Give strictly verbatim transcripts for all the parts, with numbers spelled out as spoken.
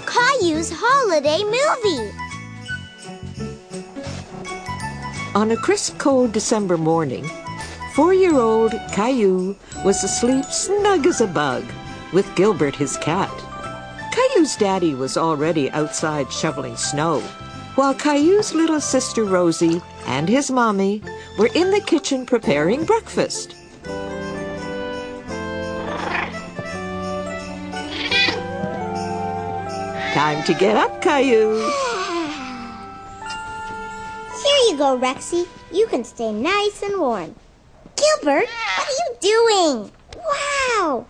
Caillou's holiday movie. On a crisp, cold December morning, four-year-old Caillou was asleep snug as a bug with Gilbert, his cat. Caillou's daddy was already outside shoveling snow, while Caillou's little sister Rosie and his mommy were in the kitchen preparing breakfast. Time to get up, Caillou. Here you go, Rexy. You can stay nice and warm. Gilbert, what are you doing? Wow!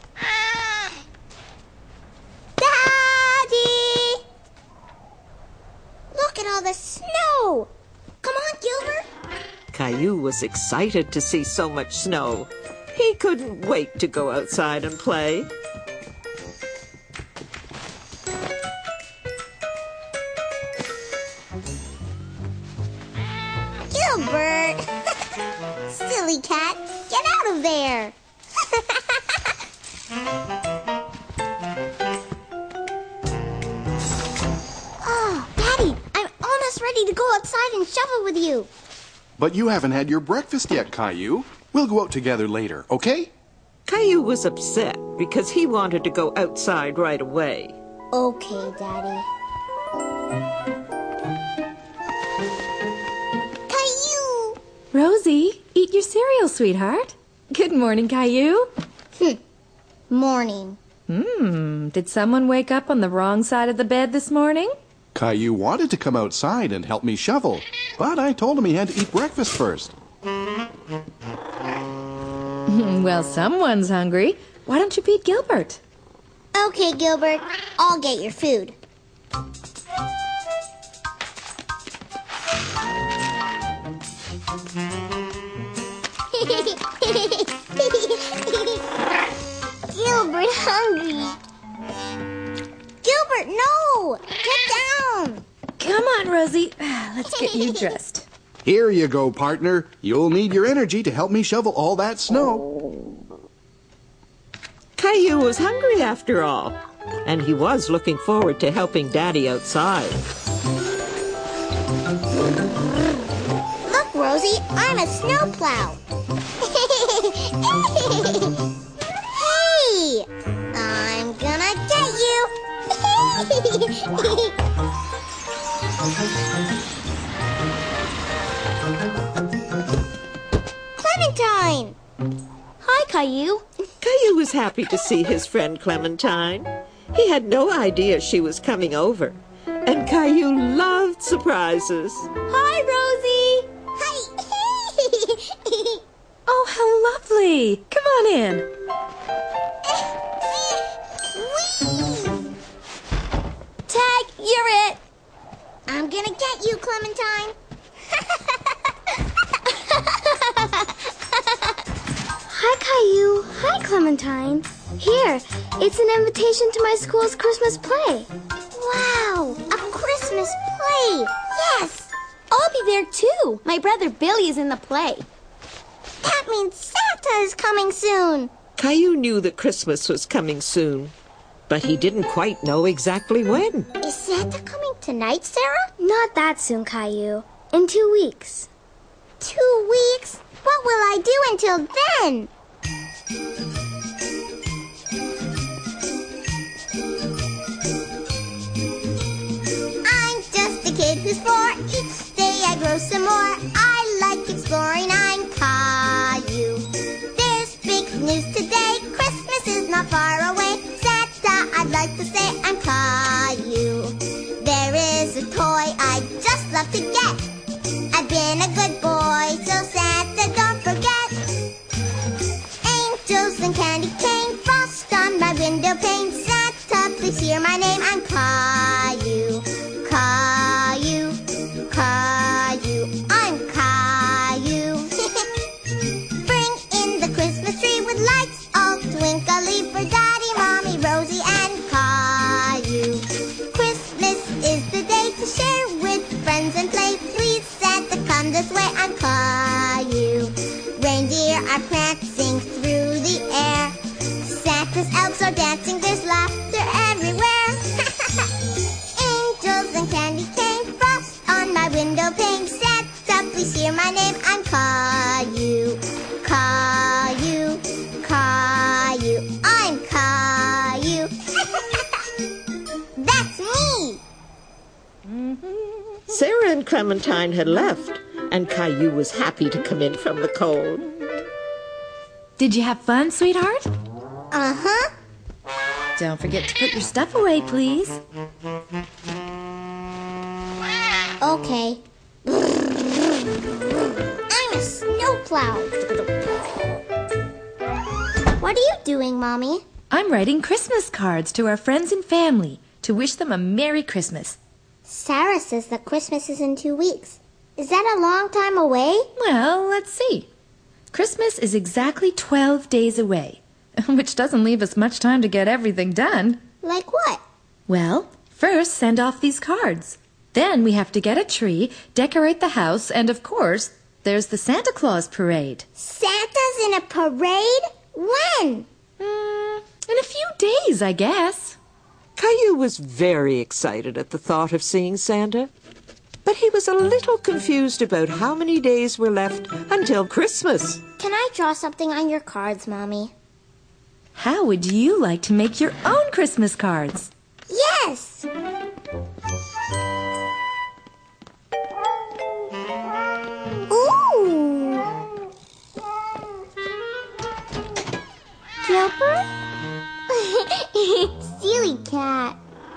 Daddy! Look at all the snow! Come on, Gilbert! Caillou was excited to see so much snow. He couldn't wait to go outside and play. Gilbert! Silly cat, get out of there! Oh, Daddy, I'm almost ready to go outside and shovel with you. But you haven't had your breakfast yet, Caillou. We'll go out together later, okay? Caillou was upset because he wanted to go outside right away. Okay, Daddy. Caillou! Rosie, eat your cereal, sweetheart. Good morning, Caillou. Hmm. Morning. Hmm, did someone wake up on the wrong side of the bed this morning? Caillou wanted to come outside and help me shovel, but I told him he had to eat breakfast first. Well, someone's hungry. Why don't you feed Gilbert? Okay, Gilbert. I'll get your food. Gilbert hungry. Gilbert, no! Get down! Come on, Rosie. Let's get you dressed. Here you go, partner. You'll need your energy to help me shovel all that snow. Caillou was hungry after all, and he was looking forward to helping Daddy outside. Look, Rosie, I'm a snowplow. Hey! I'm gonna get you! Clementine! Hi, Caillou. Caillou was happy to see his friend Clementine. He had no idea she was coming over, and Caillou loved surprises. Hi, Rosie! Hi! Oh, how lovely. Come on in. Tag, you're it! I'm gonna get you, Clementine. Hi, Caillou. Hi, Clementine. Here, it's an invitation to my school's Christmas play. Wow, a Christmas play. Yes, I'll be there too. My brother Billy is in the play. That means Santa is coming soon. Caillou knew that Christmas was coming soon, but he didn't quite know exactly when. Is Santa coming tonight, Sarah? Not that soon, Caillou. In two weeks. Two weeks? What will I do until then? I'm just a kid who's four. Each day I grow some more. I like exploring. I'm Caillou. There's big news today. Christmas is not far away. Santa, I'd like to say I'm Caillou. There is a toy I'd just love to get. I've been a good boy, so Santa, don't forget. Angels and candy cane, frost on my window pane. Santa, please hear my name. I'm Caillou, Caillou, Caillou. I'm Caillou. Bring in the Christmas tree with lights all twinkly for Daddy, Mommy, Rosie, and Caillou. Christmas is the day to share with friends and play. Please, Santa, come this way. I'm Caillou. Reindeer are prancing through the air. Santa's elves are dancing. There's laughter everywhere. Sarah and Clementine had left, and Caillou was happy to come in from the cold. Did you have fun, sweetheart? Uh-huh. Don't forget to put your stuff away, please. Okay. I'm a snowplow. What are you doing, Mommy? I'm writing Christmas cards to our friends and family to wish them a Merry Christmas. Sarah says that Christmas is in two weeks. Is that a long time away? Well, let's see. Christmas is exactly twelve days away, which doesn't leave us much time to get everything done. Like what? Well, first send off these cards. Then we have to get a tree, decorate the house, and of course, there's the Santa Claus parade. Santa's in a parade? When? Mm, in a few days, I guess. Caillou was very excited at the thought of seeing Santa, but he was a little confused about how many days were left until Christmas. Can I draw something on your cards, Mommy? How would you like to make your own Christmas cards? Yes! Ooh! Gilbert? Silly cat.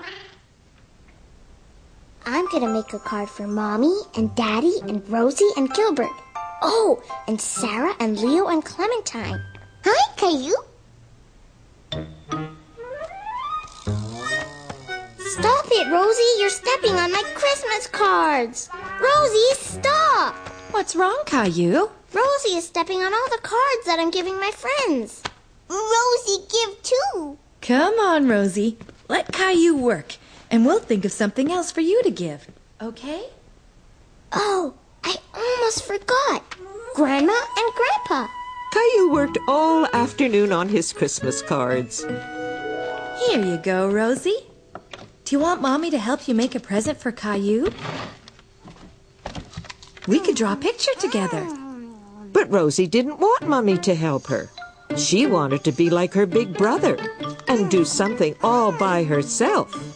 I'm gonna make a card for Mommy and Daddy and Rosie and Gilbert. Oh, and Sarah and Leo and Clementine. Hi, Caillou. Stop it, Rosie. You're stepping on my Christmas cards. Rosie, stop. What's wrong, Caillou? Rosie is stepping on all the cards that I'm giving my friends. Rosie, give too. Come on, Rosie. Let Caillou work, and we'll think of something else for you to give. Okay? Oh, I almost forgot. Grandma and Grandpa. Caillou worked all afternoon on his Christmas cards. Here you go, Rosie. Do you want Mommy to help you make a present for Caillou? We could draw a picture together. But Rosie didn't want Mummy to help her. She wanted to be like her big brother and do something all by herself.